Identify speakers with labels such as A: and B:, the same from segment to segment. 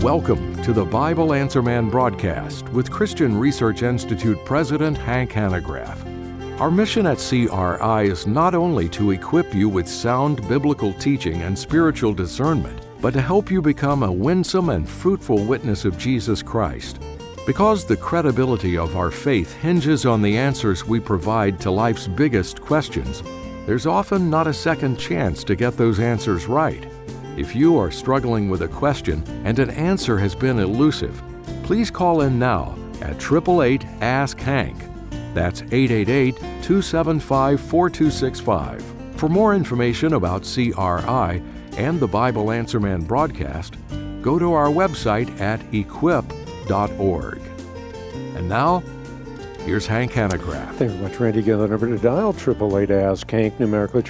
A: Welcome to the Bible Answer Man broadcast with Christian Research Institute President Hank Hanegraaff. Our mission at CRI is not only to equip you with sound biblical teaching and spiritual discernment, but to help you become a winsome and fruitful witness of Jesus Christ. Because the credibility of our faith hinges on the answers we provide to life's biggest questions, there's often not a second chance to get those answers right. If you are struggling with a question and an answer has been elusive, please call in now at 888-ASK-HANK. That's 888-275-4265. For more information about CRI and the Bible Answer Man broadcast, go to our website at equip.org. And now, here's Hank Hanegraaff.
B: Thank you very much, Randy. Get that number to dial, 888-ASK-HANK, numerically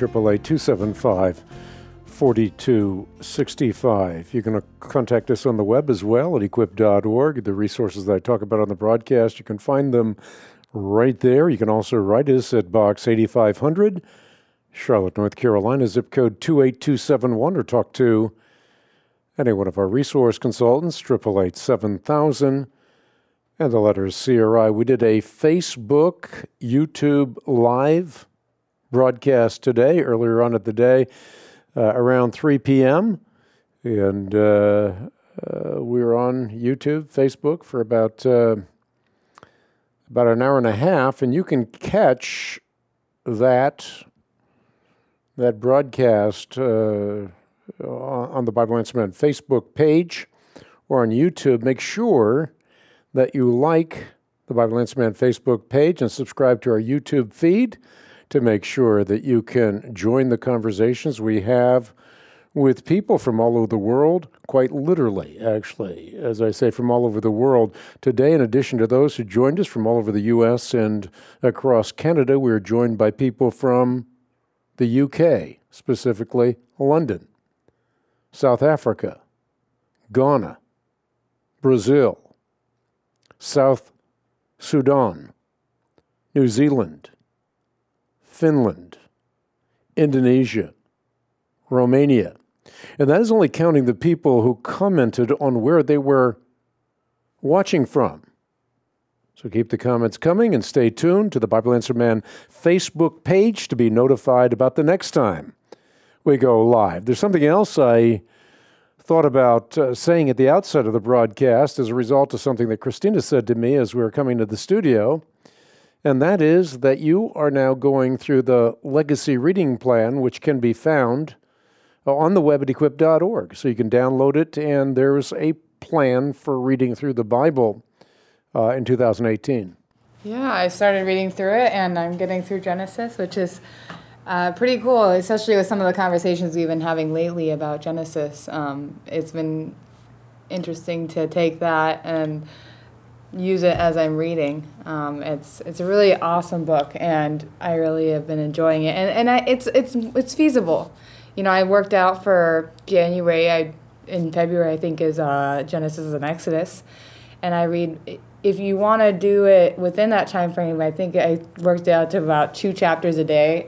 B: 888-275-4265. You can contact us on the web as well at equip.org. The resources that I talk about on the broadcast, you can find them right there. You can also write us at Box 8500, Charlotte, North Carolina, zip code 28271, or talk to any one of our resource consultants, 888-7000, and the letters CRI. We did a Facebook, YouTube Live broadcast today, earlier on at the day, around 3 p.m., and we were on YouTube, Facebook for about an hour and a half, and you can catch that broadcast on the Bible Answer Man Facebook page or on YouTube. Make sure that you like the Bible Answer Man Facebook page and subscribe to our YouTube feed to make sure that you can join the conversations we have with people from all over the world, quite literally, actually, as I say, from all over the world. Today, in addition to those who joined us from all over the U.S. and across Canada, we are joined by people from the UK, specifically London, South Africa, Ghana, Brazil, South Sudan, New Zealand, Finland, Indonesia, Romania. And that is only counting the people who commented on where they were watching from. So keep the comments coming and stay tuned to the Bible Answer Man Facebook page to be notified about the next time we go live. There's something else I thought about saying at the outset of the broadcast as a result of something that Christina said to me as we were coming to the studio, and that is that you are now going through the Legacy Reading Plan, which can be found on the web at equip.org. So you can download it, and there's a plan for reading through the Bible in 2018. Yeah,
C: I started reading through it, and I'm getting through Genesis, which is pretty cool, especially with some of the conversations we've been having lately about Genesis. It's been interesting to take that and use it as I'm reading. It's a really awesome book, and I really have been enjoying it. And it's feasible. You know, I worked out for January. In February, I think, is Genesis and Exodus, and I read. If you want to do it within that time frame, I think I worked out to about 2 chapters a day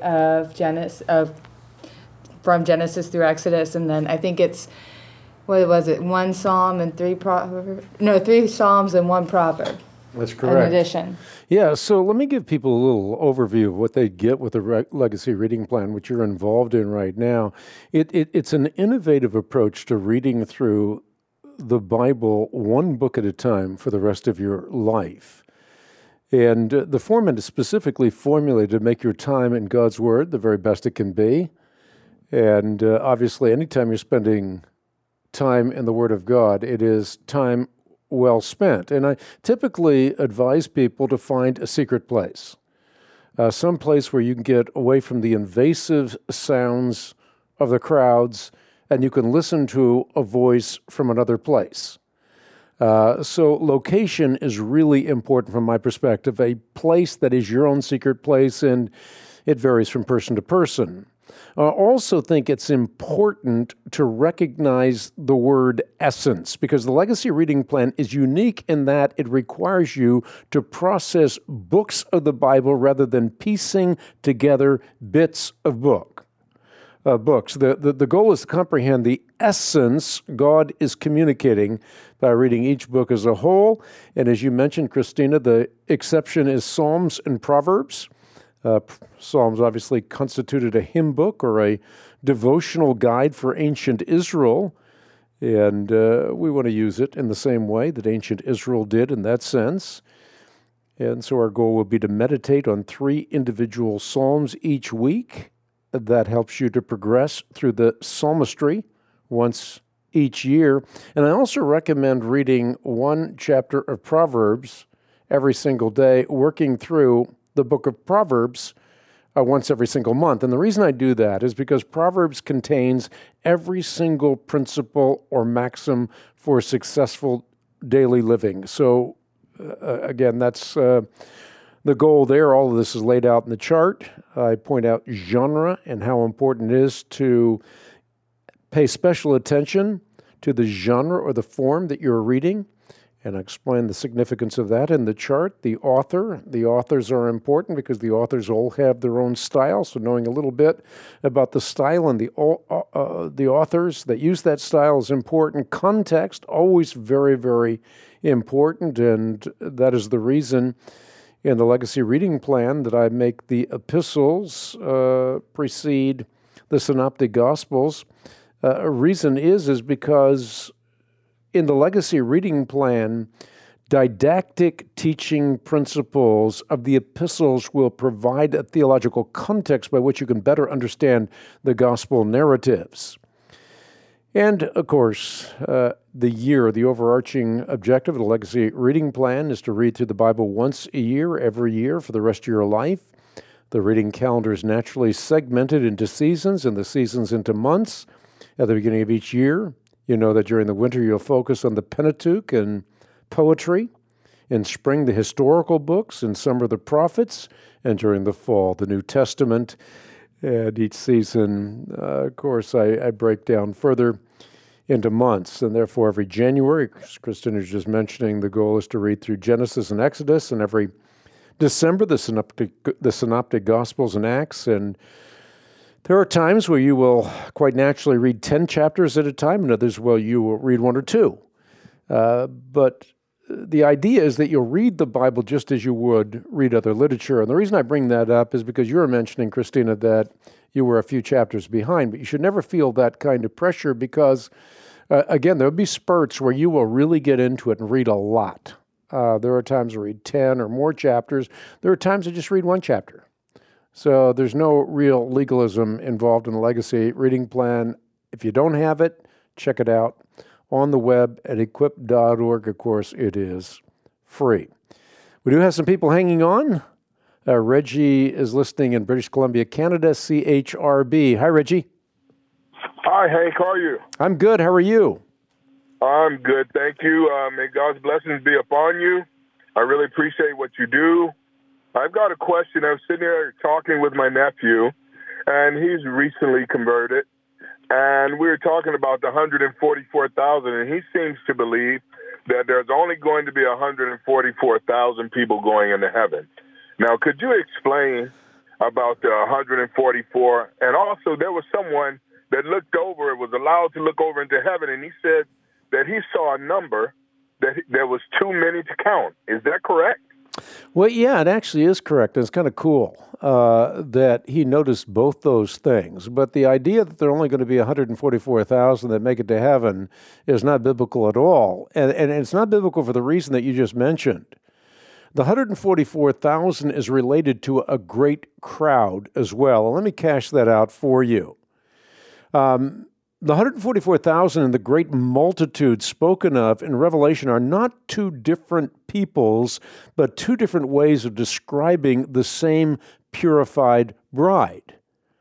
C: from Genesis through Exodus, and then I think it's, what was it, 1 Psalm and 3 Psalms and 1 proverb.
B: That's correct.
C: In addition.
B: Yeah, so let me give people a little overview of what they get with the Legacy Reading Plan, which you're involved in right now. It's an innovative approach to reading through the Bible one book at a time for the rest of your life. And the format is specifically formulated to make your time in God's Word the very best it can be. And obviously, anytime you're spending time in the Word of God, it is time well spent. And I typically advise people to find a secret place, some place where you can get away from the invasive sounds of the crowds and you can listen to a voice from another place. So location is really important from my perspective, a place that is your own secret place, and it varies from person to person. I also think it's important to recognize the word essence, because the Legacy Reading Plan is unique in that it requires you to process books of the Bible rather than piecing together bits of book. books. The goal is to comprehend the essence God is communicating by reading each book as a whole. And as you mentioned, Christina, the exception is Psalms and Proverbs. Psalms obviously constituted a hymn book or a devotional guide for ancient Israel. And we want to use it in the same way that ancient Israel did in that sense. And so our goal will be to meditate on 3 individual psalms each week. That helps you to progress through the psalmistry once each year. And I also recommend reading 1 chapter of Proverbs every single day, working through the book of Proverbs once every single month. And the reason I do that is because Proverbs contains every single principle or maxim for successful daily living. So again, that's the goal there. All of this is laid out in the chart. I point out genre and how important it is to pay special attention to the genre or the form that you're reading. And I explain the significance of that in the chart. The authors are important because the authors all have their own style. So knowing a little bit about the style and the authors that use that style is important. Context, always very, very important. And that is the reason in the Legacy Reading Plan that I make the epistles precede the Synoptic Gospels. A reason is because in the Legacy Reading Plan, didactic teaching principles of the epistles will provide a theological context by which you can better understand the gospel narratives. And, of course, the overarching objective of the Legacy Reading Plan is to read through the Bible once a year, every year, for the rest of your life. The reading calendar is naturally segmented into seasons, and the seasons into months. At the beginning of each year, you know that during the winter you'll focus on the Pentateuch and poetry. In spring, the historical books. In summer, the prophets. And during the fall, the New Testament. And each season, of course, I break down further into months. And therefore, every January, as Kristen was just mentioning, the goal is to read through Genesis and Exodus. And every December, the Synoptic Gospels and Acts. And there are times where you will quite naturally read 10 chapters at a time, and others where you will read 1 or 2. But the idea is that you'll read the Bible just as you would read other literature. And the reason I bring that up is because you were mentioning, Christina, that you were a few chapters behind, but you should never feel that kind of pressure because, again, there'll be spurts where you will really get into it and read a lot. There are times I read 10 or more chapters. There are times I just read 1 chapter. So there's no real legalism involved in the Legacy Reading Plan. If you don't have it, check it out on the web at equip.org. Of course, it is free. We do have some people hanging on. Reggie is listening in British Columbia, Canada, CHRB. Hi, Reggie.
D: Hi, Hank. How are you?
B: I'm good. How are you?
D: I'm good, thank you. May God's blessings be upon you. I really appreciate what you do. I've got a question. I was sitting here talking with my nephew, and he's recently converted, and we were talking about the 144,000, and he seems to believe that there's only going to be 144,000 people going into heaven. Now, could you explain about the 144? And also, there was someone that looked over, was allowed to look over into heaven, and he said that he saw a number that there was too many to count. Is that correct?
B: Well, yeah, it actually is correct. It's kind of cool that he noticed both those things. But the idea that there are only going to be 144,000 that make it to heaven is not biblical at all. And it's not biblical for the reason that you just mentioned. The 144,000 is related to a great crowd as well. Let me cash that out for you. The 144,000 and the great multitude spoken of in Revelation are not two different peoples, but two different ways of describing the same purified bride.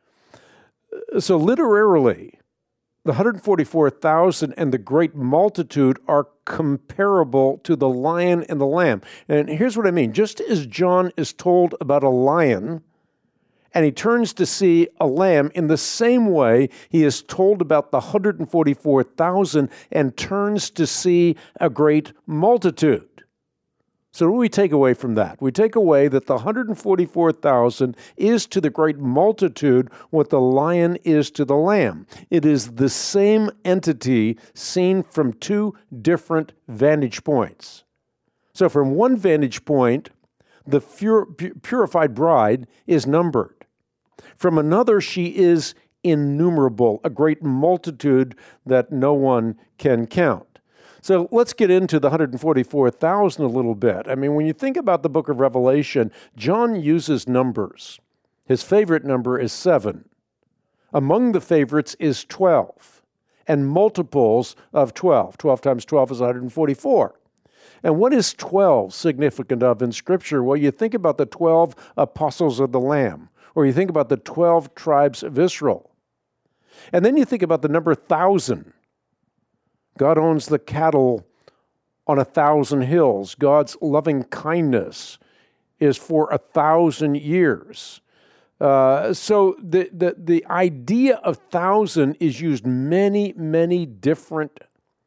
B: So literally, the 144,000 and the great multitude are comparable to the lion and the lamb. And here's what I mean. Just as John is told about a lion, and he turns to see a lamb, in the same way, he is told about the 144,000 and turns to see a great multitude. So what do we take away from that? We take away that the 144,000 is to the great multitude what the lion is to the lamb. It is the same entity seen from two different vantage points. So from one vantage point, the purified bride is numbered. From another, she is innumerable, a great multitude that no one can count. So let's get into the 144,000 a little bit. I mean, when you think about the book of Revelation, John uses numbers. His favorite number is 7. Among the favorites is 12, and multiples of 12. 12 times 12 is 144. And what is 12 significant of in Scripture? Well, you think about the 12 apostles of the Lamb, or you think about the 12 tribes of Israel. And then you think about the number 1,000. God owns the cattle on 1,000 hills. God's loving kindness is for 1,000 years. So the idea of 1,000 is used many different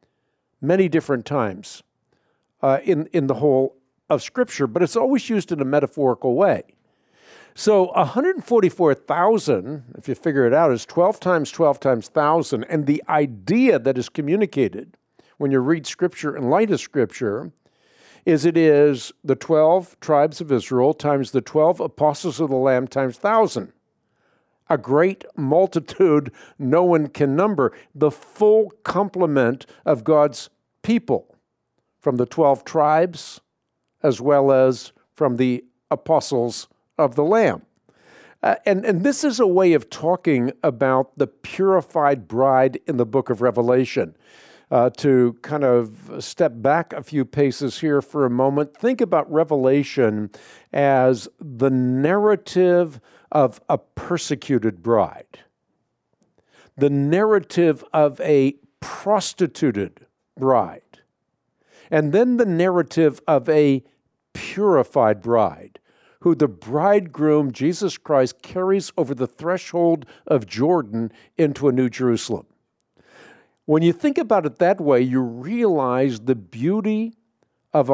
B: times in the whole of Scripture, but it's always used in a metaphorical way. So 144,000, if you figure it out, is 12 times 12 times 1,000. And the idea that is communicated when you read Scripture in light of Scripture is it is the 12 tribes of Israel times the 12 apostles of the Lamb times 1,000. A great multitude no one can number. The full complement of God's people from the 12 tribes as well as from the apostles of the Lamb. And this is a way of talking about the purified bride in the book of Revelation. To kind of step back a few paces here for a moment, think about Revelation as the narrative of a persecuted bride, the narrative of a prostituted bride, and then the narrative of a purified bride, who the bridegroom, Jesus Christ, carries over the threshold of Jordan into a new Jerusalem. When you think about it that way, you realize the beauty of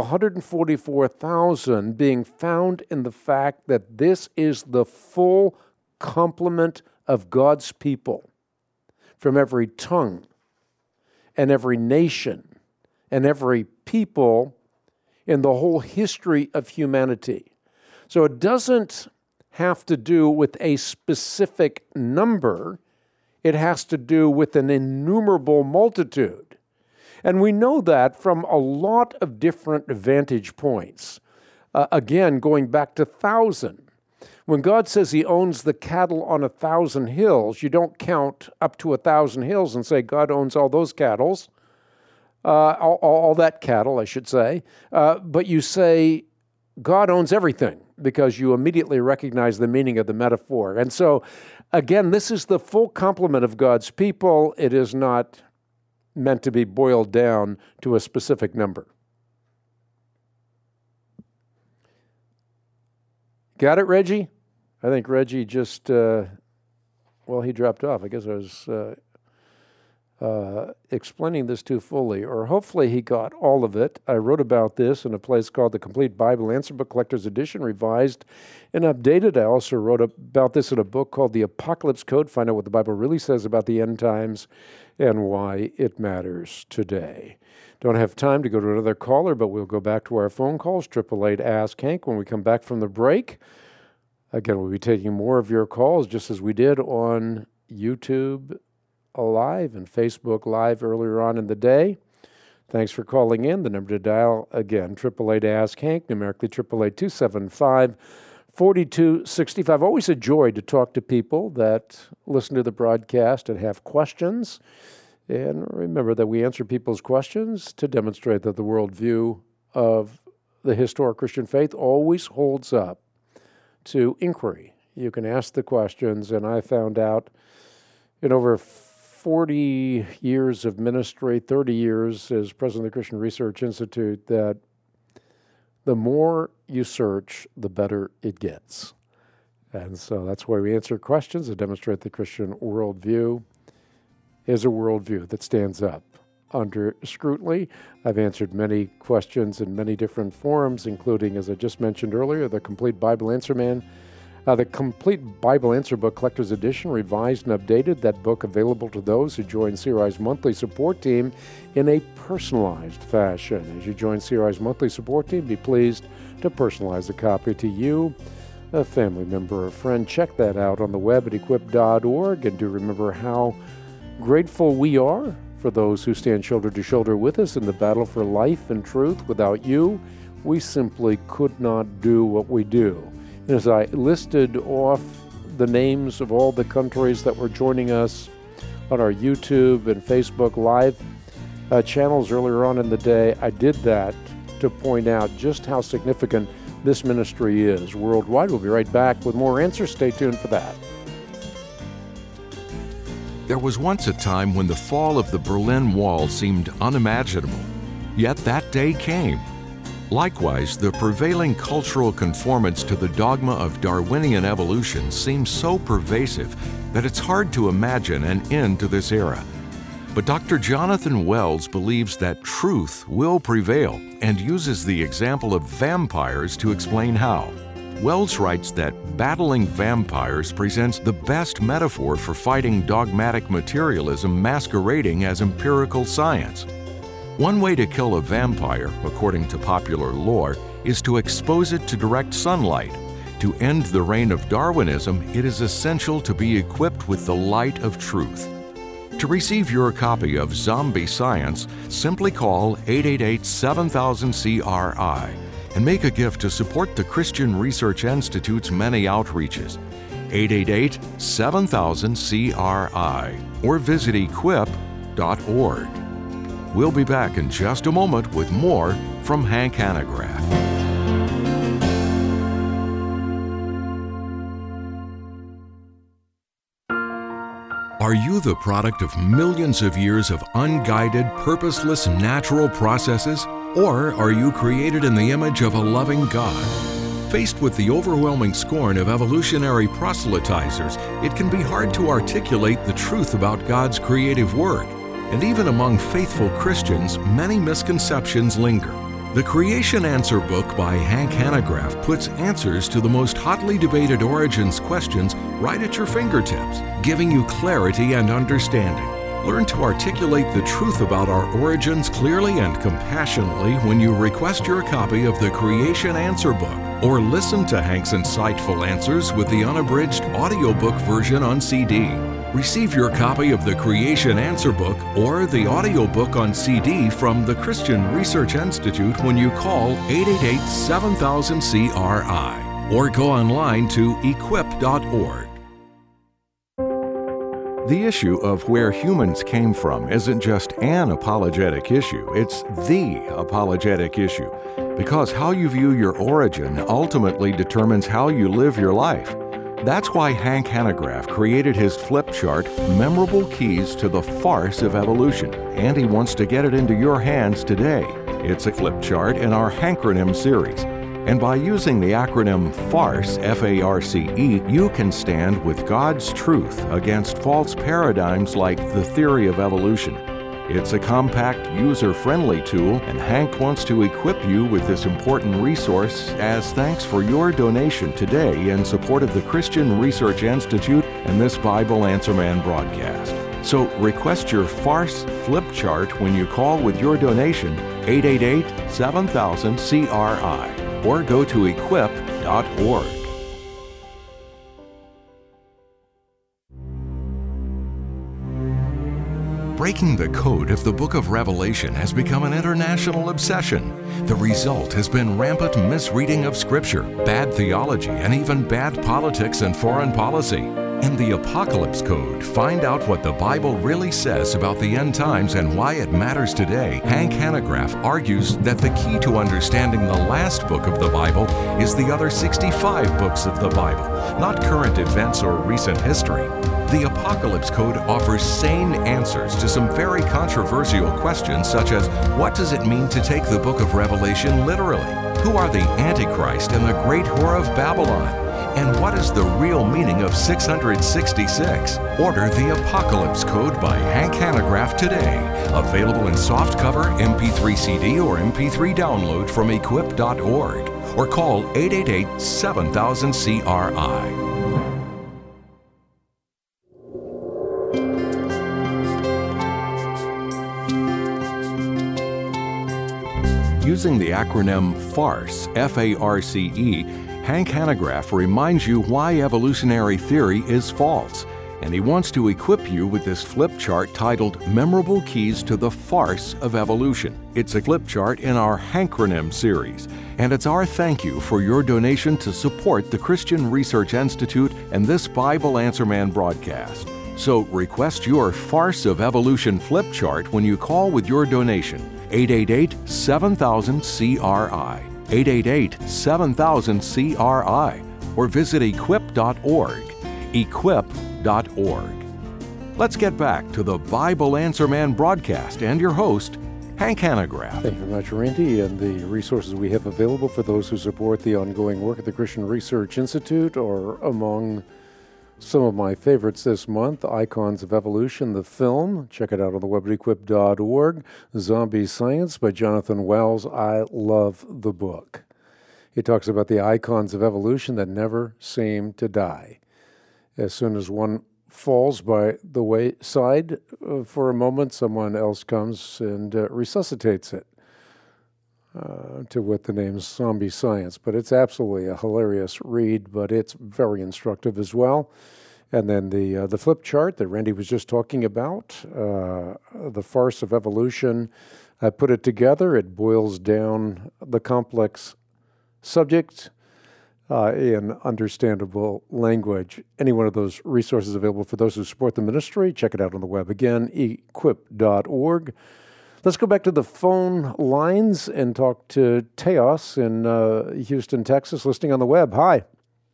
B: 144,000 being found in the fact that this is the full complement of God's people from every tongue and every nation and every people in the whole history of humanity. So it doesn't have to do with a specific number. It has to do with an innumerable multitude. And we know that from a lot of different vantage points. Again, going back to 1,000. When God says he owns the cattle on 1,000 hills, you don't count up to 1,000 hills and say God owns all those cattle, all that cattle, I should say. But you say God owns everything, because you immediately recognize the meaning of the metaphor. And so, again, this is the full complement of God's people. It is not meant to be boiled down to a specific number. Got it, Reggie? I think Reggie just, he dropped off. I guess I was explaining this too fully, or hopefully he got all of it. I wrote about this in a place called the Complete Bible Answer Book Collector's Edition, revised and updated. I also wrote about this in a book called The Apocalypse Code. Find out what the Bible really says about the end times and why it matters today. Don't have time to go to another caller, but we'll go back to our phone calls, 888-ASK-HANK, when we come back from the break. Again, we'll be taking more of your calls, just as we did on YouTube Live and Facebook Live earlier on in the day. Thanks for calling in. The number to dial, again, 888-ASK-HANK, numerically 888-275-4265. Always a joy to talk to people that listen to the broadcast and have questions. And remember that we answer people's questions to demonstrate that the worldview of the historic Christian faith always holds up to inquiry. You can ask the questions, and I found out in over 40 years of ministry, 30 years as president of the Christian Research Institute, that the more you search, the better it gets. And so that's why we answer questions to demonstrate the Christian worldview is a worldview that stands up under scrutiny. I've answered many questions in many different forums, including, as I just mentioned earlier, the Complete Bible Answer Man. The Complete Bible Answer Book Collector's Edition, revised and updated. That book available to those who join CRI's monthly support team in a personalized fashion. As you join CRI's monthly support team, be pleased to personalize a copy to you, a family member or friend. Check that out on the web at equip.org. And do remember how grateful we are for those who stand shoulder to shoulder with us in the battle for life and truth. Without you, we simply could not do what we do. And as I listed off the names of all the countries that were joining us on our YouTube and Facebook Live channels earlier on in the day, I did that to point out just how significant this ministry is worldwide. We'll be right back with more answers. Stay tuned for that.
A: There was once a time when the fall of the Berlin Wall seemed unimaginable, yet that day came. Likewise, the prevailing cultural conformance to the dogma of Darwinian evolution seems so pervasive that it's hard to imagine an end to this era. But Dr. Jonathan Wells believes that truth will prevail and uses the example of vampires to explain how. Wells writes that battling vampires presents the best metaphor for fighting dogmatic materialism masquerading as empirical science. One way to kill a vampire, according to popular lore, is to expose it to direct sunlight. To end the reign of Darwinism, it is essential to be equipped with the light of truth. To receive your copy of Zombie Science, simply call 888-7000-CRI and make a gift to support the Christian Research Institute's many outreaches. 888-7000-CRI or visit equip.org. We'll be back in just a moment with more from Hank Hanegraaff. Are you the product of millions of years of unguided, purposeless, natural processes? Or are you created in the image of a loving God? Faced with the overwhelming scorn of evolutionary proselytizers, it can be hard to articulate the truth about God's creative work. And even among faithful Christians, many misconceptions linger. The Creation Answer book by Hank Hanegraaff puts answers to the most hotly debated origins questions right at your fingertips, giving you clarity and understanding. Learn to articulate the truth about our origins clearly and compassionately when you request your copy of the Creation Answer book, or listen to Hank's insightful answers with the unabridged audiobook version on CD. Receive your copy of the Creation Answer book or the audiobook on CD from the Christian Research Institute when you call 888-7000-CRI or go online to equip.org. The issue of where humans came from isn't just an apologetic issue, it's the apologetic issue, because how you view your origin ultimately determines how you live your life. That's why Hank Hanegraaff created his flip chart, Memorable Keys to the Farce of Evolution, and he wants to get it into your hands today. It's a flip chart in our Hankronym series. And by using the acronym FARCE, F-A-R-C-E, you can stand with God's truth against false paradigms like the theory of evolution. It's a compact, user-friendly tool, and Hank wants to equip you with this important resource as thanks for your donation today in support of the Christian Research Institute and this Bible Answer Man broadcast. So request your FARCE flip chart when you call with your donation, 888-7000-CRI, or go to equip.org. Breaking the code of the book of Revelation has become an international obsession. The result has been rampant misreading of Scripture, bad theology, and even bad politics and foreign policy. In the Apocalypse Code, find out what the Bible really says about the end times and why it matters today. Hank Hanegraaff argues that the key to understanding the last book of the Bible is the other 65 books of the Bible, not current events or recent history. The Apocalypse Code offers sane answers to some very controversial questions such as, what does it mean to take the book of Revelation literally? Who are the Antichrist and the great whore of Babylon? And what is the real meaning of 666? Order The Apocalypse Code by Hank Hanegraaff today. Available in softcover, MP3 CD, or MP3 download from equip.org. Or call 888-7000-CRI. Using the acronym FARCE, F-A-R-C-E, Hank Hanegraaff reminds you why evolutionary theory is false, and he wants to equip you with this flip chart titled Memorable Keys to the Farce of Evolution. It's a flip chart in our Hankronym series, and it's our thank you for your donation to support the Christian Research Institute and this Bible Answer Man broadcast. So request your Farce of Evolution flip chart when you call with your donation. 888-7000-CRI, 888-7000-CRI, or visit equip.org, equip.org. Let's get back to the Bible Answer Man broadcast and your host, Hank Hanegraaff.
B: Thank you very much, Randy, and the resources we have available for those who support the ongoing work at the Christian Research Institute are among some of my favorites this month: Icons of Evolution, the film. Check it out on the web at equip.org. Zombie Science by Jonathan Wells. I love the book. He talks about the icons of evolution that never seem to die. As soon as one falls by the wayside for a moment, someone else comes and resuscitates it. To what the name is Zombie Science. But it's absolutely a hilarious read, but it's very instructive as well. And then the flip chart that Randy was just talking about, the Farce of Evolution. I put it together. It boils down the complex subject in understandable language. Any one of those resources available for those who support the ministry. Check it out on the web. Again, equip.org. Let's go back to the phone lines and talk to Teos in Houston, Texas, listening on the web. Hi.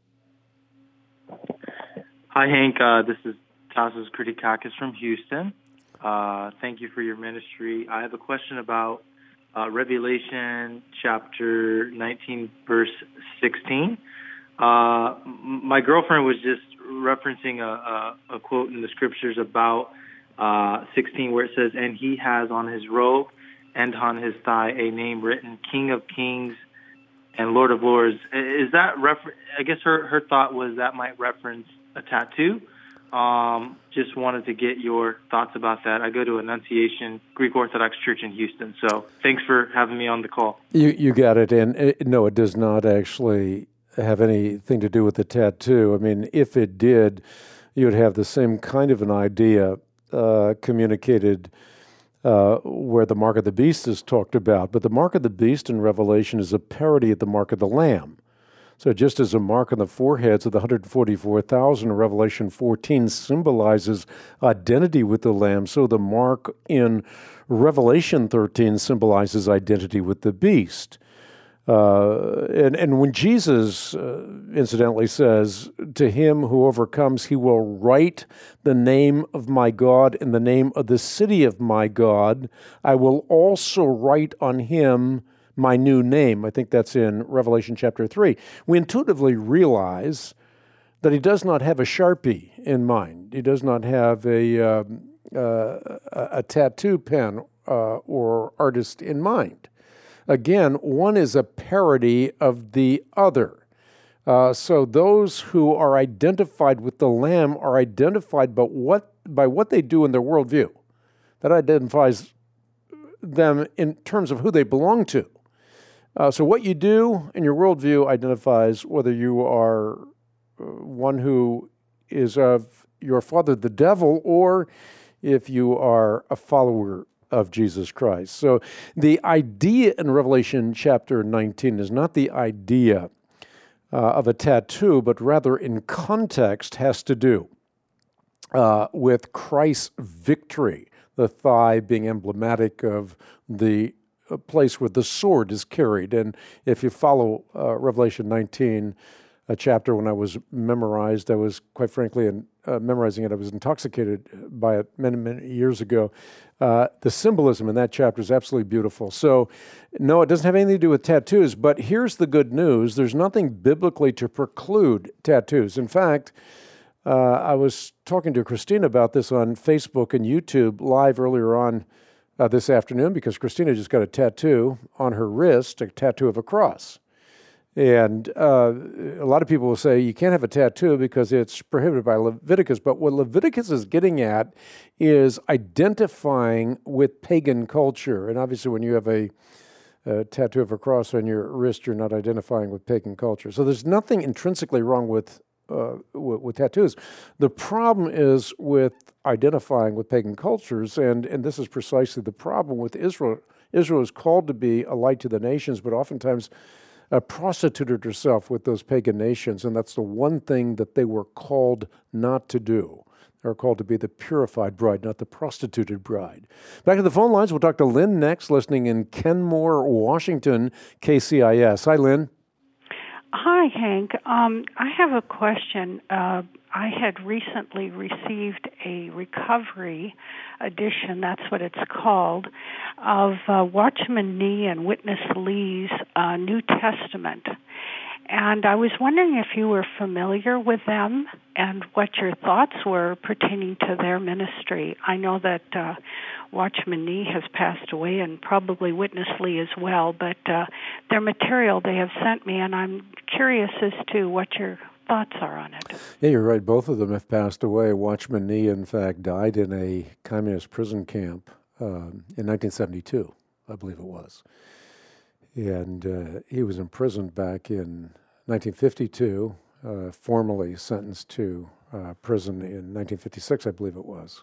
E: Hi, Hank. This is Tasos Kritikakis from Houston. Thank you for your ministry. I have a question about Revelation chapter 19, verse 16. My girlfriend was just referencing a quote in the scriptures about 16, where it says, "And he has on his robe and on his thigh a name written, King of Kings and Lord of Lords." Is that I guess her thought was that might reference a tattoo. Just wanted to get your thoughts about that. I go to Annunciation Greek Orthodox Church in Houston, so thanks for having me on the call.
B: You got it. And no, it does not actually have anything to do with the tattoo. I mean, if it did, you would have the same kind of an idea communicated where the mark of the beast is talked about. But the mark of the beast in Revelation is a parody of the mark of the Lamb. So just as a mark on the foreheads of the 144,000 in Revelation 14 symbolizes identity with the Lamb, so the mark in Revelation 13 symbolizes identity with the beast. And when Jesus, incidentally, says, "To him who overcomes, he will write the name of my God in the name of the city of my God. I will also write on him my new name." I think that's in Revelation chapter 3. We intuitively realize that he does not have a Sharpie in mind. He does not have a tattoo pen or artist in mind. Again, one is a parody of the other. So those who are identified with the Lamb are identified by what they do in their worldview. That identifies them in terms of who they belong to. So what you do in your worldview identifies whether you are one who is of your father, the devil, or if you are a follower of Jesus Christ. So the idea in Revelation chapter 19 is not the idea of a tattoo, but rather in context has to do with Christ's victory, the thigh being emblematic of the place where the sword is carried. And if you follow Revelation 19, a chapter when I was memorized. I was, quite frankly, memorizing it. I was intoxicated by it many, many years ago. The symbolism in that chapter is absolutely beautiful. So, no, it doesn't have anything to do with tattoos, but here's the good news. There's nothing biblically to preclude tattoos. In fact, I was talking to Christina about this on Facebook and YouTube live earlier on this afternoon, because Christina just got a tattoo on her wrist, a tattoo of a cross. And a lot of people will say you can't have a tattoo because it's prohibited by Leviticus. But what Leviticus is getting at is identifying with pagan culture. And obviously when you have a tattoo of a cross on your wrist, you're not identifying with pagan culture. So there's nothing intrinsically wrong with tattoos. The problem is with identifying with pagan cultures, and this is precisely the problem with Israel. Israel is called to be a light to the nations, but oftentimes prostituted herself with those pagan nations, and that's the one thing that they were called not to do. They're called to be the purified bride, not the prostituted bride. Back to the phone lines, we'll talk to Lynn next, listening in Kenmore, Washington, KCIS. Hi, Lynn.
F: Hi, Hank. I have a question. I had recently received a recovery edition, that's what it's called, of Watchman Nee and Witness Lee's New Testament. And I was wondering if you were familiar with them and what your thoughts were pertaining to their ministry. I know that Watchman Nee has passed away, and probably Witness Lee as well, but their material they have sent me, and I'm curious as to what your thoughts are on it.
B: Yeah, you're right. Both of them have passed away. Watchman Nee, in fact, died in a communist prison camp in 1972, I believe it was. And he was imprisoned back in 1952, formally sentenced to prison in 1956, I believe it was.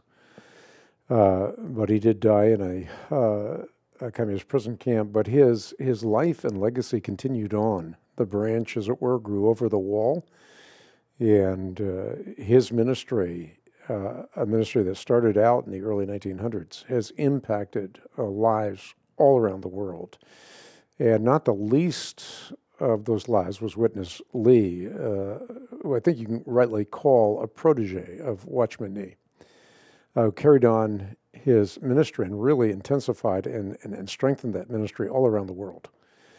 B: But he did die in a communist prison camp. But his life and legacy continued on. The branch, as it were, grew over the wall. And his ministry, a ministry that started out in the early 1900s, has impacted lives all around the world. And not the least of those lives was Witness Lee, who I think you can rightly call a protege of Watchman Nee, who carried on his ministry and really intensified and strengthened that ministry all around the world.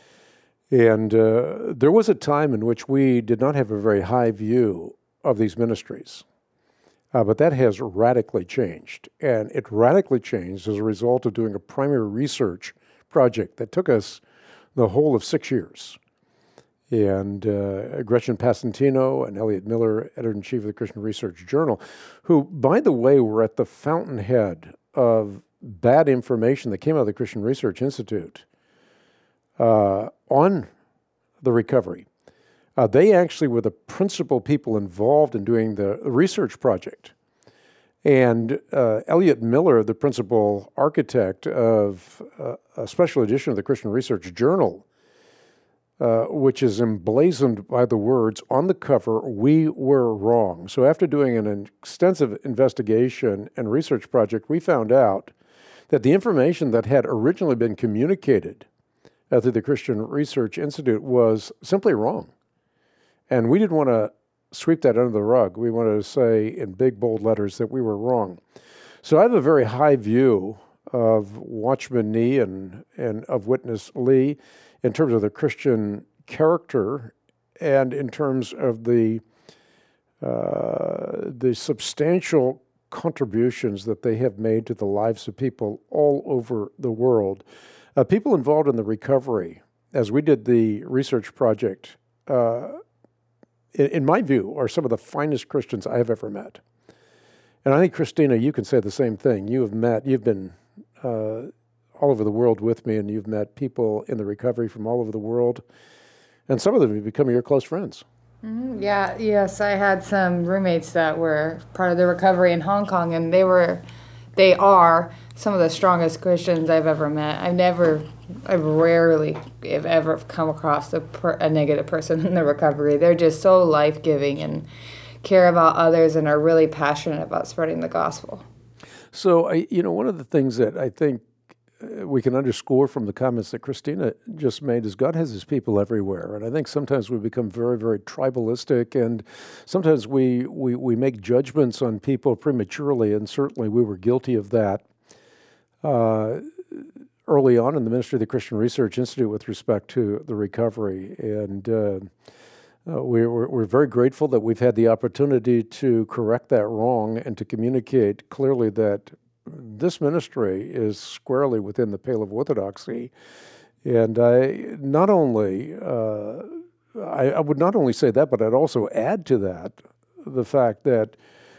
B: And there was a time in which we did not have a very high view of these ministries, but that has radically changed. And it radically changed as a result of doing a primary research project that took us the whole of 6 years. And Gretchen Passantino and Elliot Miller, editor-in-chief of the Christian Research Journal, who, by the way, were at the fountainhead of bad information that came out of the Christian Research Institute on the recovery. They actually were the principal people involved in doing the research project. And Elliot Miller, the principal architect of a special edition of the Christian Research Journal, which is emblazoned by the words on the cover, "We were wrong." So after doing an extensive investigation and research project, we found out that the information that had originally been communicated through the Christian Research Institute was simply wrong. And we didn't want to sweep that under the rug. We wanted to say in big, bold letters that we were wrong. So I have a very high view of Watchman Nee and of Witness Lee in terms of the Christian character and in terms of the substantial contributions that they have made to the lives of people all over the world. People involved in the recovery, as we did the research project, in my view, are some of the finest Christians I have ever met. And I think, Christina, you can say the same thing. You've been all over the world with me, and you've met people in the recovery from all over the world, and some of them have become your close friends.
C: Mm-hmm. Yeah, yes, I had some roommates that were part of the recovery in Hong Kong, and they are some of the strongest Christians I've ever met. I've rarely, if ever, come across a negative person in the recovery. They're just so life-giving and care about others and are really passionate about spreading the gospel.
B: So, one of the things that I think we can underscore from the comments that Christina just made is God has his people everywhere. And I think sometimes we become very, very tribalistic, and sometimes we make judgments on people prematurely, and certainly we were guilty of that early on in the ministry of the Christian Research Institute with respect to the recovery. And we're very grateful that we've had the opportunity to correct that wrong and to communicate clearly that this ministry is squarely within the pale of orthodoxy. And I would not only say that, but I'd also add to that the fact that,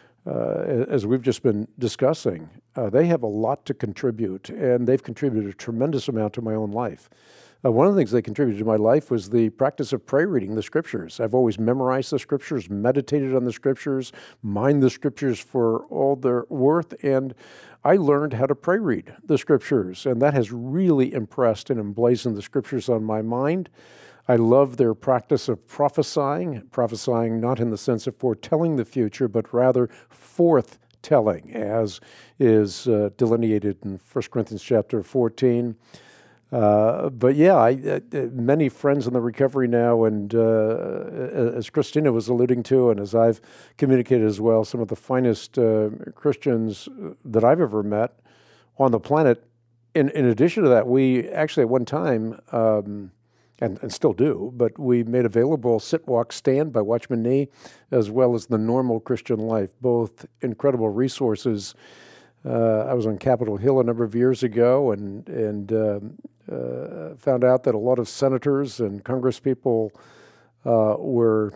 B: as we've just been discussing, they have a lot to contribute, and they've contributed a tremendous amount to my own life. One of the things they contributed to my life was the practice of prayer reading the Scriptures. I've always memorized the Scriptures, meditated on the Scriptures, mined the Scriptures for all their worth, and I learned how to pray read the Scriptures, and that has really impressed and emblazoned the Scriptures on my mind. I love their practice of prophesying not in the sense of foretelling the future, but rather forthtelling, as is delineated in 1 Corinthians chapter 14. But yeah, many friends in the recovery now, and as Christina was alluding to, and as I've communicated as well, some of the finest Christians that I've ever met on the planet. In addition to that, we actually at one time, and still do, but we made available Sit, Walk, Stand by Watchman Nee, as well as The Normal Christian Life, both incredible resources. I was on Capitol Hill a number of years ago and found out that a lot of senators and congresspeople were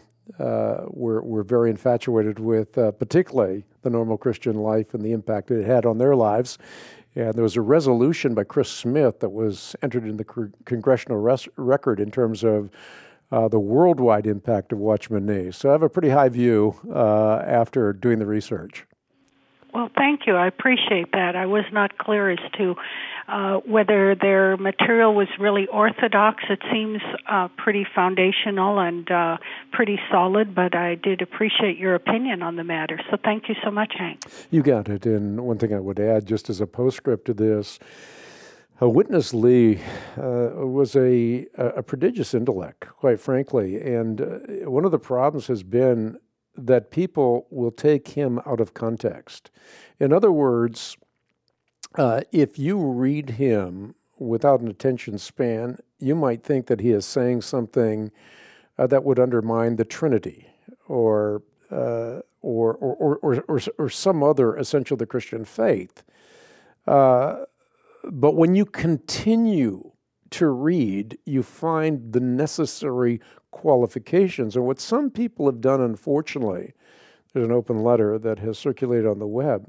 B: very infatuated with particularly The Normal Christian Life and the impact it had on their lives. And there was a resolution by Chris Smith that was entered in the congressional record in terms of the worldwide impact of Watchman Nee. So I have a pretty high view after doing the research.
F: Well, thank you. I appreciate that. I was not clear as to whether their material was really orthodox. It seems pretty foundational and pretty solid, but I did appreciate your opinion on the matter. So thank you so much, Hank.
B: You got it. And one thing I would add, just as a postscript to this, Witness Lee was a prodigious intellect, quite frankly. And one of the problems has been that people will take him out of context. In other words, if you read him without an attention span, you might think that he is saying something that would undermine the Trinity or some other essential of the Christian faith. But when you continue to read, you find the necessary qualifications. And what some people have done, unfortunately, there's an open letter that has circulated on the web,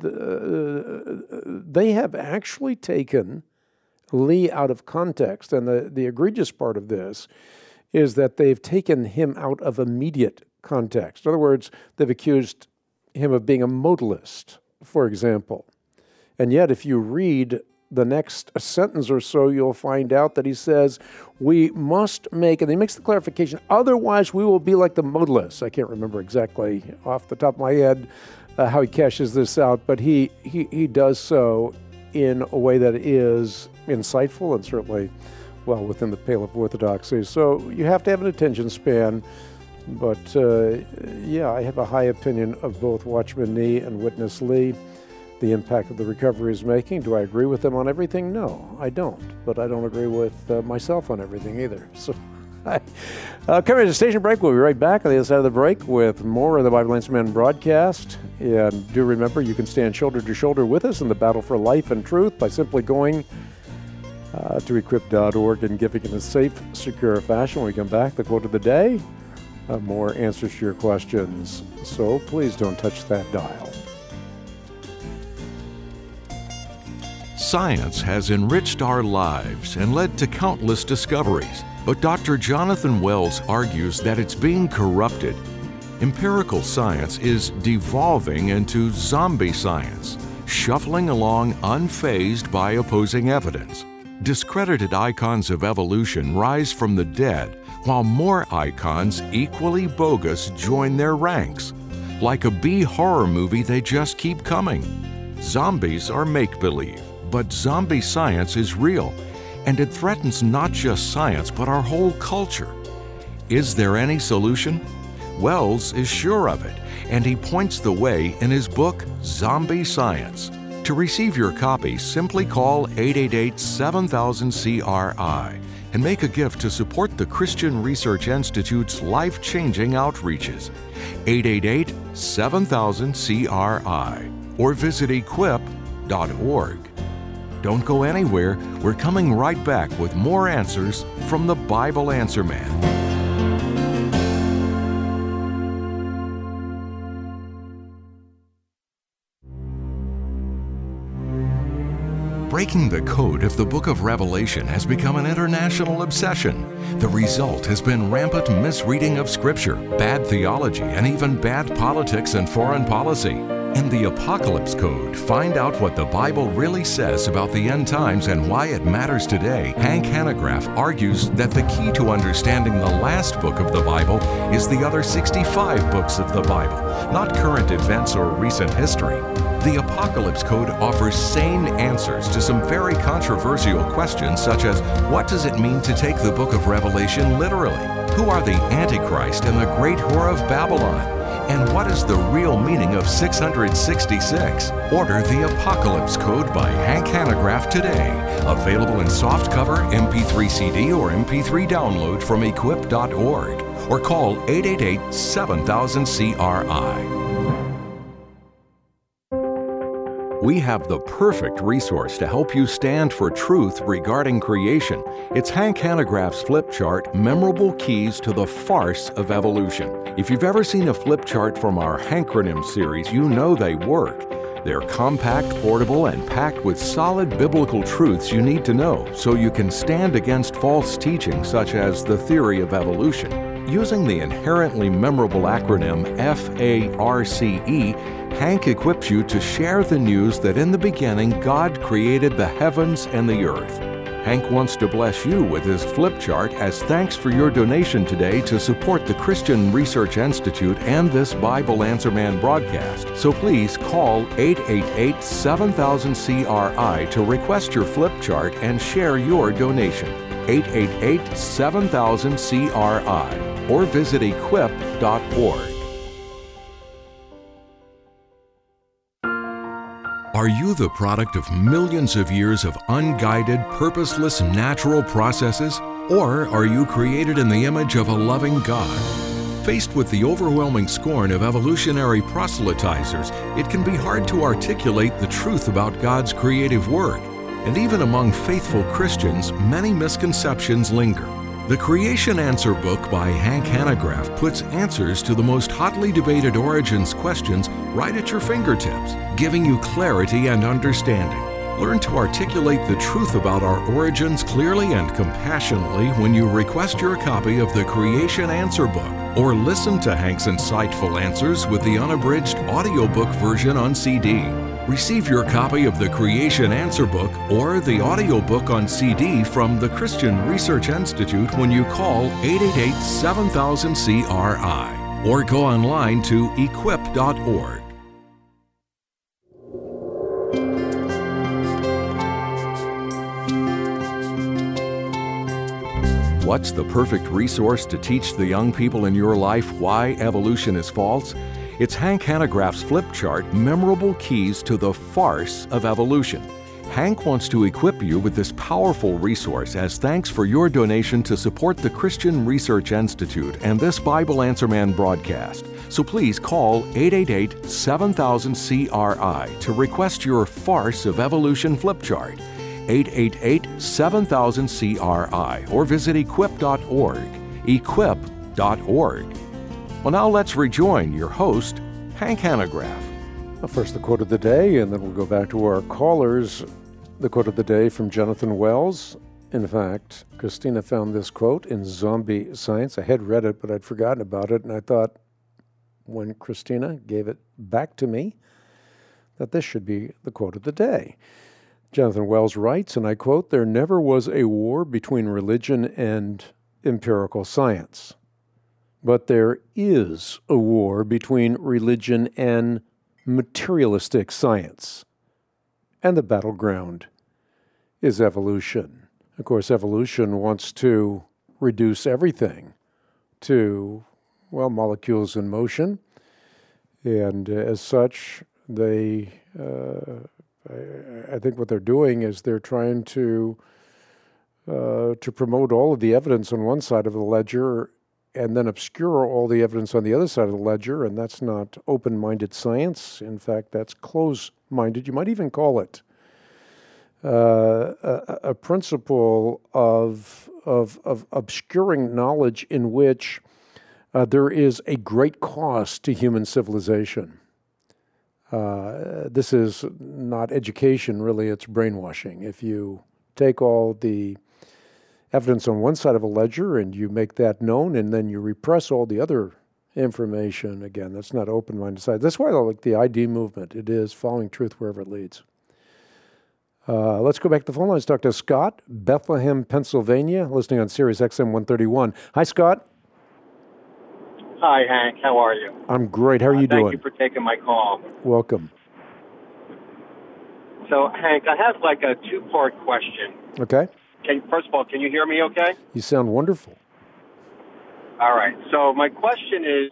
B: they have actually taken Lee out of context. And the egregious part of this is that they've taken him out of immediate context. In other words, they've accused him of being a modalist, for example. And yet, if you read the next sentence or so, you'll find out that he says, we must make, and he makes the clarification, otherwise we will be like the modalists. I can't remember exactly off the top of my head how he cashes this out, but he does so in a way that is insightful and certainly well within the pale of orthodoxy. So you have to have an attention span, but yeah, I have a high opinion of both Watchman Nee and Witness Lee. The impact that the recovery is making. Do I agree with them on everything? No, I don't. But I don't agree with myself on everything either. So, coming to station break, we'll be right back on the other side of the break with more of the Bible Answer Man broadcast. And do remember, you can stand shoulder to shoulder with us in the battle for life and truth by simply going to equip.org and giving in a safe, secure fashion. When we come back, the quote of the day, more answers to your questions. So please don't touch that dial.
A: Science has enriched our lives and led to countless discoveries, but Dr. Jonathan Wells argues that it's being corrupted. Empirical science is devolving into zombie science, shuffling along unfazed by opposing evidence. Discredited icons of evolution rise from the dead, while more icons equally bogus join their ranks. Like a B horror movie, they just keep coming. Zombies are make-believe. but zombie science is real, and it threatens not just science, but our whole culture. Is there any solution? Wells is sure of it, and he points the way in his book, Zombie Science. To receive your copy, simply call 888-7000-CRI and make a gift to support the Christian Research Institute's life-changing outreaches. 888-7000-CRI or visit equip.org. Don't go anywhere. We're coming right back with more answers from the Bible Answer Man. Breaking the code of the book of Revelation has become an international obsession. The result has been rampant misreading of Scripture, bad theology, and even bad politics and foreign policy. In the Apocalypse Code, find out what the Bible really says about the end times and why it matters today. Hank Hanegraaff argues that the key to understanding the last book of the Bible is the other 65 books of the Bible, not current events or recent history. The Apocalypse Code offers sane answers to some very controversial questions, such as what does it mean to take the book of Revelation literally? Who are the Antichrist and the great whore of Babylon? And what is the real meaning of 666? Order the Apocalypse Code by Hank Hanegraaff today. Available in softcover, MP3 CD, or MP3 download from equip.org. Or call 888-7000-CRI. We have the perfect resource to help you stand for truth regarding creation. It's Hank Hanegraaff's flip chart, Memorable Keys to the Farce of Evolution. If you've ever seen a flip chart from our Hankronym series, you know they work. They're compact, portable, and packed with solid biblical truths you need to know so you can stand against false teaching such as the theory of evolution. Using the inherently memorable acronym FARCE, Hank equips you to share the news that in the beginning God created the heavens and the earth. Hank wants to bless you with his flip chart as thanks for your donation today to support the Christian Research Institute and this Bible Answer Man broadcast. So please call 888-7000-CRI to request your flip chart and share your donation. 888-7000-CRI or visit equip.org. Are you the product of millions of years of unguided, purposeless, natural processes? Or are you created in the image of a loving God? Faced with the overwhelming scorn of evolutionary proselytizers, it can be hard to articulate the truth about God's creative work. And even among faithful Christians, many misconceptions linger. The Creation Answer book by Hank Hanegraaff puts answers to the most hotly debated origins questions right at your fingertips, giving you clarity and understanding. Learn to articulate the truth about our origins clearly and compassionately when you request your copy of the Creation Answer book, or listen to Hank's insightful answers with the unabridged audiobook version on CD. Receive your copy of the Creation Answer book or the audiobook on CD from the Christian Research Institute when you call 888-7000-CRI or go online to equip.org. What's the perfect resource to teach the young people in your life why evolution is false? It's Hank Hanegraaff's flip chart, Memorable Keys to the Farce of Evolution. Hank wants to equip you with this powerful resource as thanks for your donation to support the Christian Research Institute and this Bible Answer Man broadcast. So please call 888-7000-CRI to request your Farce of Evolution flip chart. 888-7000-CRI or visit equip.org. Equip.org. Well, now let's rejoin your host, Hank Hanegraaff.
B: Well, first, the quote of the day, and then we'll go back to our callers. The quote of the day from Jonathan Wells. In fact, Christina found this quote in Zombie Science. I had read it, but I'd forgotten about it, and I thought when Christina gave it back to me that this should be the quote of the day. Jonathan Wells writes, and I quote, "There never was a war between religion and empirical science. But there is a war between religion and materialistic science. And the battleground is evolution. Of course, evolution wants to reduce everything to, well, molecules in motion. And as such, I think what they're doing is they're trying to promote all of the evidence on one side of the ledger and then obscure all the evidence on the other side of the ledger, and that's not open-minded science. In fact, that's close-minded. You might even call it a principle of obscuring knowledge in which there is a great cost to human civilization. This is not education, really, it's brainwashing. If you take all the evidence on one side of a ledger and you make that known and then you repress all the other information, again, that's not open-minded science. That's why I like the ID movement. It is following truth wherever it leads. Let's go back to the phone lines. Talk to Scott, Bethlehem, Pennsylvania, listening on Sirius XM 131. Hi, Scott.
G: Hi, Hank. How are you?
B: I'm great. How are you doing?
G: Thank you for taking my call.
B: Welcome.
G: So, Hank, I have like a two-part question.
B: Okay.
G: First of all, can you hear me okay?
B: You sound wonderful.
G: All right. So my question is,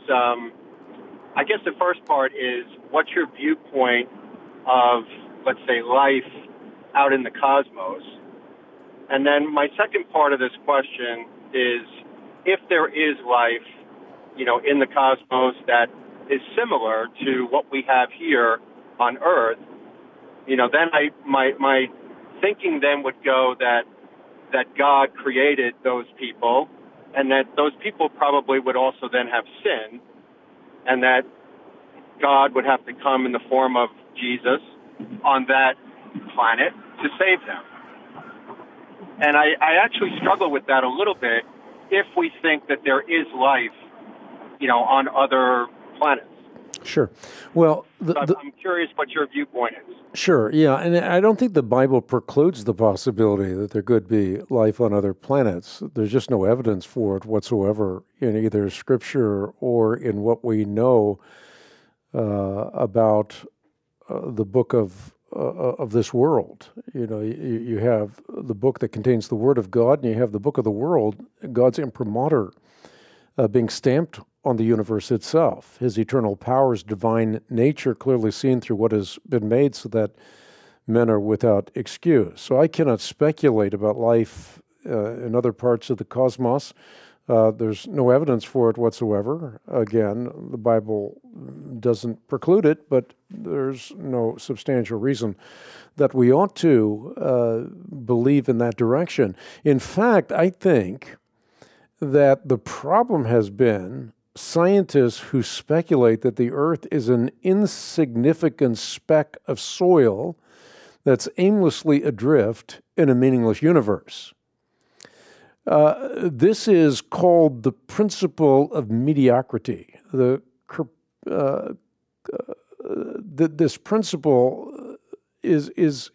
G: I guess the first part is, what's your viewpoint of, let's say, life out in the cosmos? And then my second part of this question is, if there is life, in the cosmos that is similar to what we have here on Earth, then my thinking then would go that God created those people, and that those people probably would also then have sinned, and that God would have to come in the form of Jesus on that planet to save them. And I actually struggle with that a little bit if we think that there is life, on other planets.
B: Sure. Well,
G: I'm curious what your viewpoint is.
B: Sure, yeah, and I don't think the Bible precludes the possibility that there could be life on other planets. There's just no evidence for it whatsoever in either Scripture or in what we know about the book of this world. You have the book that contains the Word of God, and you have the book of the world, God's imprimatur, being stamped on the universe itself, his eternal powers, divine nature clearly seen through what has been made so that men are without excuse. So I cannot speculate about life in other parts of the cosmos. There's no evidence for it whatsoever. Again, the Bible doesn't preclude it, but there's no substantial reason that we ought to believe in that direction. In fact, I think that the problem has been scientists who speculate that the Earth is an insignificant speck of soil that's aimlessly adrift in a meaningless universe. This is called the principle of mediocrity. This principle is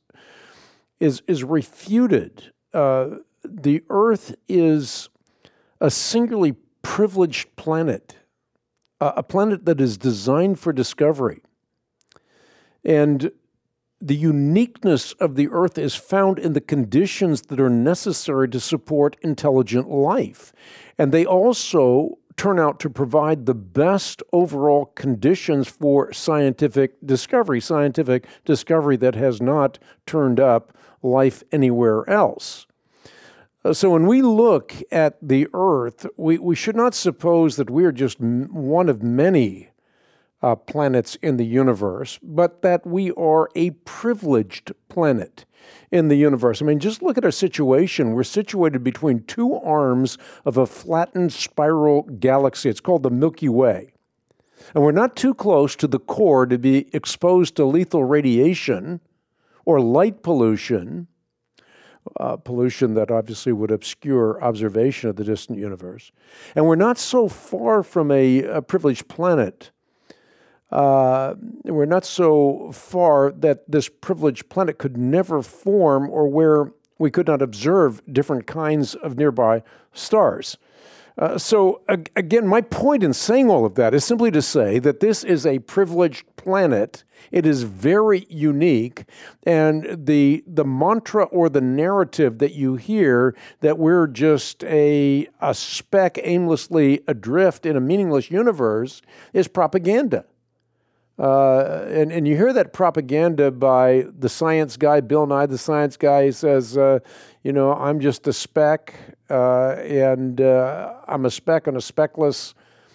B: refuted. The Earth is a singularly privileged planet, a planet that is designed for discovery. And the uniqueness of the Earth is found in the conditions that are necessary to support intelligent life. And they also turn out to provide the best overall conditions for scientific discovery that has not turned up life anywhere else. So when we look at the Earth, we should not suppose that we are just one of many planets in the universe, but that we are a privileged planet in the universe. I mean, just look at our situation. We're situated between two arms of a flattened spiral galaxy. It's called the Milky Way. And we're not too close to the core to be exposed to lethal radiation or light pollution, pollution that obviously would obscure observation of the distant universe. And we're not so far from a privileged planet. We're not so far that this privileged planet could never form, or where we could not observe different kinds of nearby stars. Again, my point in saying all of that is simply to say that this is a privileged planet. It is very unique, and the mantra or the narrative that you hear that we're just a speck aimlessly adrift in a meaningless universe is propaganda. And you hear that propaganda by the science guy, Bill Nye, the science guy. He says, I'm just a speck, and I'm a speck on a speckless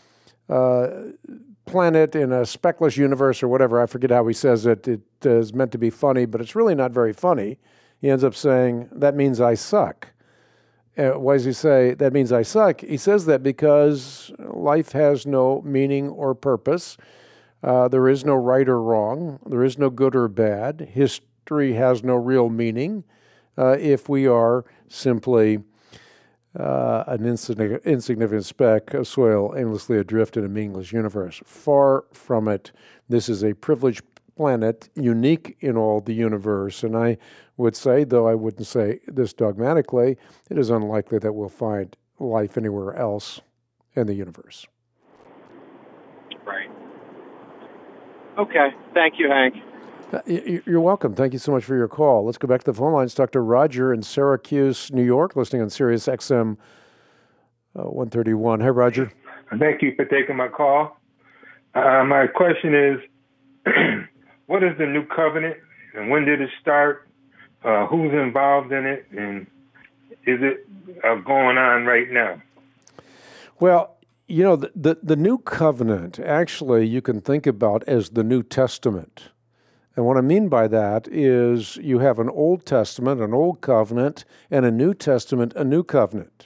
B: planet in a speckless universe or whatever. I forget how he says it. It is meant to be funny, but it's really not very funny. He ends up saying, that means I suck. Why does he say, that means I suck? He says that because life has no meaning or purpose. There is no right or wrong. There is no good or bad. History has no real meaning if we are simply an insignificant speck of soil aimlessly adrift in a meaningless universe. Far from it. This is a privileged planet, unique in all the universe. And I would say, though I wouldn't say this dogmatically, it is unlikely that we'll find life anywhere else in the universe.
G: Right. Okay. Thank you, Hank.
B: You're welcome. Thank you so much for your call. Let's go back to the phone lines. Talk to Roger in Syracuse, New York, listening on Sirius XM 131. Hey, Roger.
H: Thank you for taking my call. My question is, what is the new covenant, and when did it start? Who's involved in it, and is it going on right now?
B: Well, the new covenant, actually, you can think about as the New Testament. And what I mean by that is you have an Old Testament, an Old Covenant, and a New Testament, a New Covenant.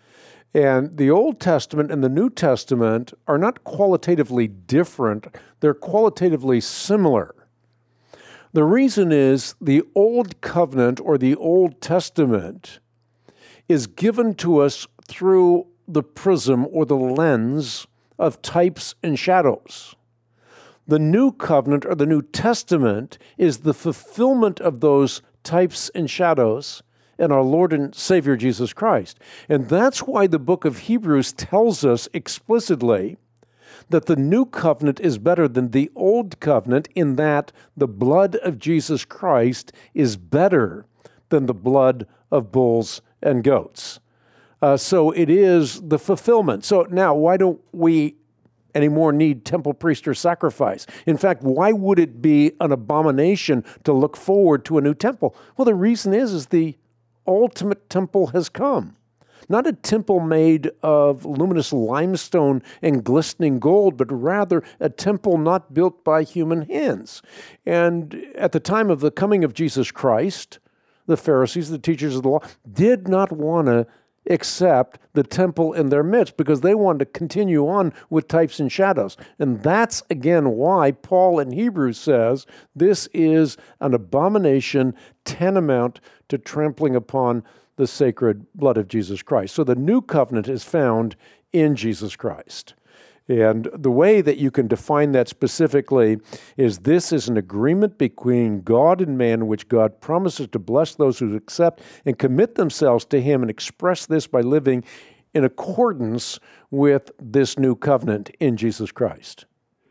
B: And the Old Testament and the New Testament are not qualitatively different, they're qualitatively similar. The reason is the Old Covenant or the Old Testament is given to us through the prism or the lens of types and shadows. The New Covenant or the New Testament is the fulfillment of those types and shadows in our Lord and Savior Jesus Christ. And that's why the book of Hebrews tells us explicitly that the New Covenant is better than the Old Covenant in that the blood of Jesus Christ is better than the blood of bulls and goats. So it is the fulfillment. So now, why don't we anymore need temple, priest, or sacrifice? In fact, why would it be an abomination to look forward to a new temple? Well, the reason is the ultimate temple has come. Not a temple made of luminous limestone and glistening gold, but rather a temple not built by human hands. And at the time of the coming of Jesus Christ, the Pharisees, the teachers of the law, did not want to accept the temple in their midst because they wanted to continue on with types and shadows. And that's, again, why Paul in Hebrews says this is an abomination tantamount to trampling upon the sacred blood of Jesus Christ. So the new covenant is found in Jesus Christ. And the way that you can define that specifically is this is an agreement between God and man in which God promises to bless those who accept and commit themselves to Him and express this by living in accordance with this new covenant in Jesus Christ.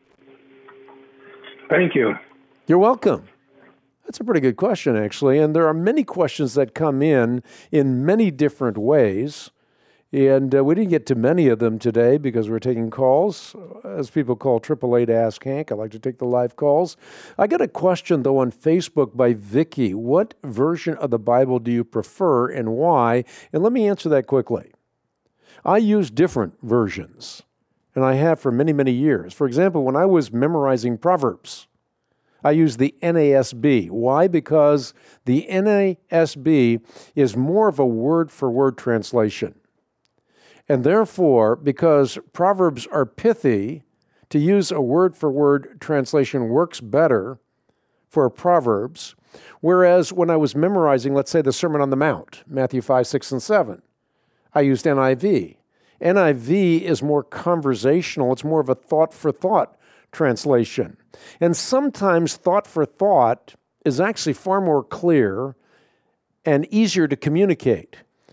H: Thank you.
B: You're welcome. That's a pretty good question, actually. And there are many questions that come in many different ways. And we didn't get to many of them today because we're taking calls. As people call 888 Ask Hank, I like to take the live calls. I got a question, though, on Facebook by Vicky. What version of the Bible do you prefer and why? And let me answer that quickly. I use different versions, and I have for many, many years. For example, when I was memorizing Proverbs, I used the NASB. Why? Because the NASB is more of a word-for-word translation. And therefore, because Proverbs are pithy, to use a word-for-word translation works better for Proverbs, whereas when I was memorizing, let's say, the Sermon on the Mount, Matthew 5, 6, and 7, I used NIV. NIV is more conversational. It's more of a thought-for-thought translation. And sometimes thought-for-thought is actually far more clear and easier to communicate.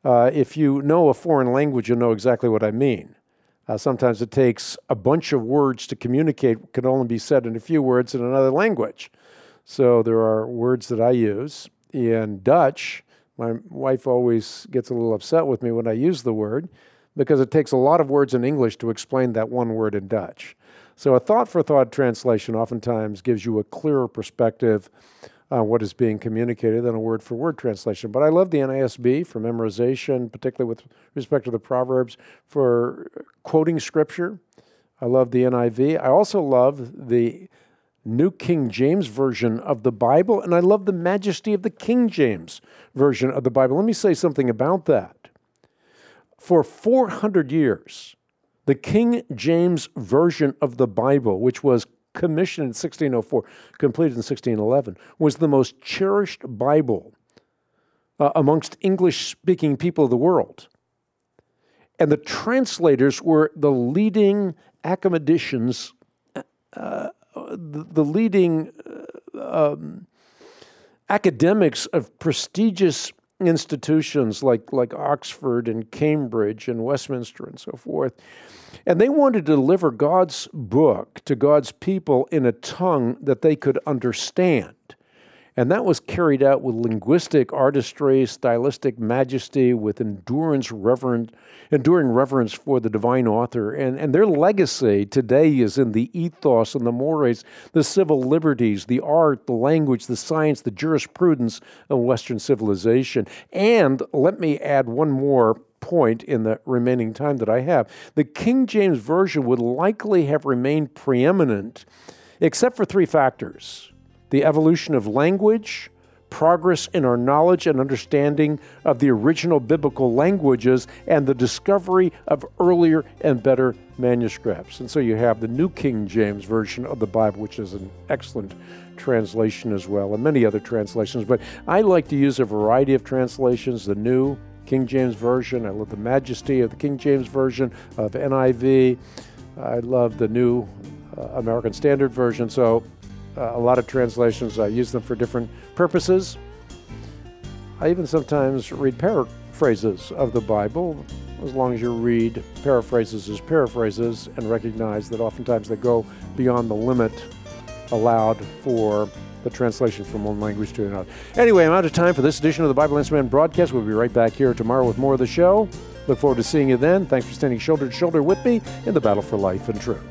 B: If you know a foreign language, you'll know exactly what I mean. Sometimes it takes a bunch of words to communicate, can only be said in a few words in another language. So there are words that I use. In Dutch, my wife always gets a little upset with me when I use the word, because it takes a lot of words in English to explain that one word in Dutch. So a thought-for-thought translation oftentimes gives you a clearer perspective on what is being communicated than a word-for-word translation. But I love the NASB for memorization, particularly with respect to the Proverbs, for quoting Scripture. I love the NIV. I also love the New King James Version of the Bible, and I love the majesty of the King James Version of the Bible. Let me say something about that. For 400 years, the King James Version of the Bible, which was commissioned in 1604, completed in 1611, was the most cherished Bible amongst English-speaking people of the world. And the translators were the leading academicians, the leading academics of prestigious institutions like Oxford and Cambridge and Westminster and so forth. And they wanted to deliver God's book to God's people in a tongue that they could understand. And that was carried out with linguistic artistry, stylistic majesty, with enduring reverence for the divine author. And their legacy today is in the ethos and the mores, the civil liberties, the art, the language, the science, the jurisprudence of Western civilization. And let me add one more point in the remaining time that I have. The King James Version would likely have remained preeminent, except for three factors: the evolution of language, progress in our knowledge and understanding of the original biblical languages, and the discovery of earlier and better manuscripts. And so you have the New King James Version of the Bible, which is an excellent translation as well, and many other translations. But I like to use a variety of translations: the New King James Version. I love the majesty of the King James Version of NIV. I love the New American Standard Version. So a lot of translations, I use them for different purposes. I even sometimes read paraphrases of the Bible, as long as you read paraphrases as paraphrases and recognize that oftentimes they go beyond the limit allowed for the translation from one language to another. Anyway, I'm out of time for this edition of the Bible Answer Man broadcast. We'll be right back here tomorrow with more of the show. Look forward to seeing you then. Thanks for standing shoulder to shoulder with me in the battle for life and truth.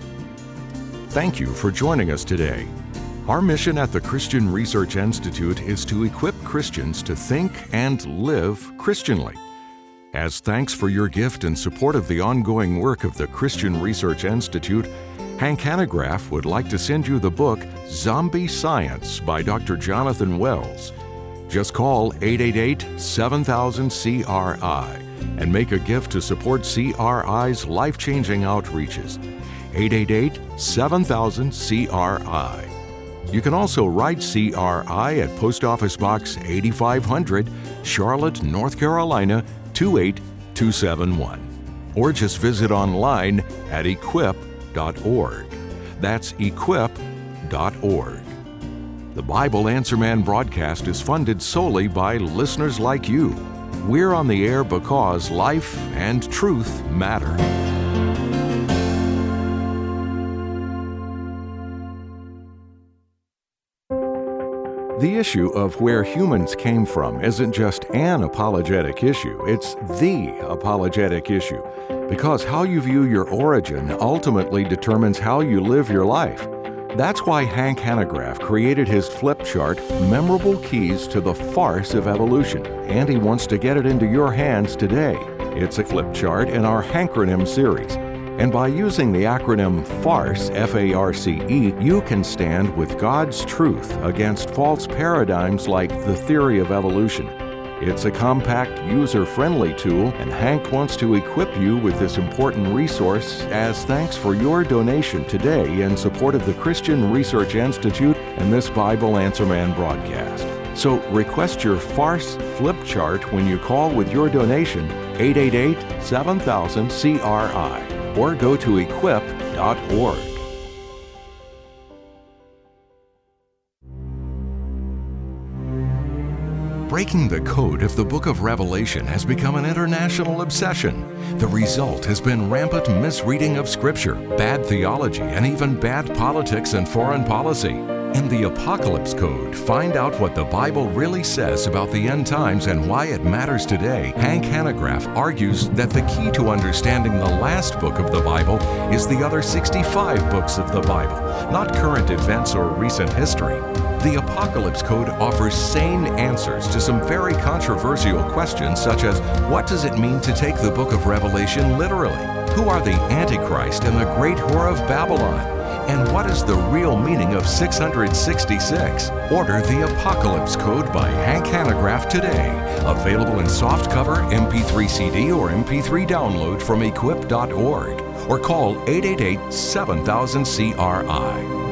A: Thank you for joining us today. Our mission at the Christian Research Institute is to equip Christians to think and live Christianly. As thanks for your gift and support of the ongoing work of the Christian Research Institute, Hank Hanegraaff would like to send you the book Zombie Science by Dr. Jonathan Wells. Just call 888-7000-CRI and make a gift to support CRI's life-changing outreaches. 888-7000-CRI. You can also write CRI at Post Office Box 8500, Charlotte, North Carolina 28271. Or just visit online at equip.org. That's equip.org. The Bible Answer Man broadcast is funded solely by listeners like you. We're on the air because life and truth matter. The issue of where humans came from isn't just an apologetic issue, it's the apologetic issue. Because how you view your origin ultimately determines how you live your life. That's why Hank Hanegraaff created his flip chart, Memorable Keys to the Farce of Evolution, and he wants to get it into your hands today. It's a flip chart in our Hankronym series. And by using the acronym FARCE, F-A-R-C-E, you can stand with God's truth against false paradigms like the theory of evolution. It's a compact, user-friendly tool, and Hank wants to equip you with this important resource as thanks for your donation today in support of the Christian Research Institute and this Bible Answer Man broadcast. So request your FARCE flip chart when you call with your donation, 888-7000-CRI. Or go to equip.org. breaking the code of the book of Revelation has become an international obsession. The result has been rampant misreading of Scripture, bad theology, and even bad politics and foreign policy. In the Apocalypse Code, find out what the Bible really says about the end times and why it matters today. Hank Hanegraaff argues that the key to understanding the last book of the Bible is the other 65 books of the Bible, not current events or recent history. The Apocalypse Code offers sane answers to some very controversial questions, such as what does it mean to take the book of Revelation literally? Who are the Antichrist and the great whore of Babylon? And what is the real meaning of 666? Order the Apocalypse Code by Hank Hanegraaff today. Available in softcover, MP3 CD, or MP3 download from equip.org. Or call 888-7000-CRI.